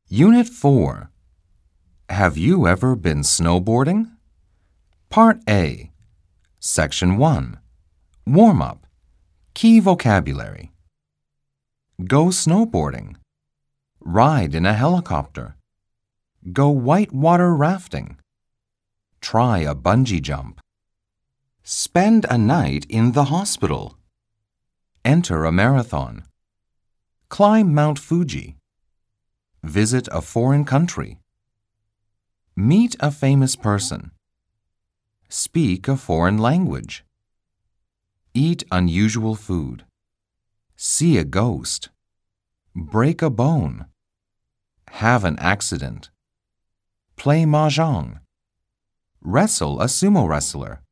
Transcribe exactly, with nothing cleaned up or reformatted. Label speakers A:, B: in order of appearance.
A: Unit four. Have you ever been snowboarding? Part A. Section one. Warm-up. Key vocabulary. Go snowboarding. Ride in a helicopter. Go whitewater rafting. Try a bungee jump. Spend a night in the hospital. Enter a marathon. Climb Mount Fuji. Visit a foreign country. Meet a famous person. Speak a foreign language. Eat unusual food. See a ghost. Break a bone. Have an accident. Play mahjong. Wrestle a sumo wrestler.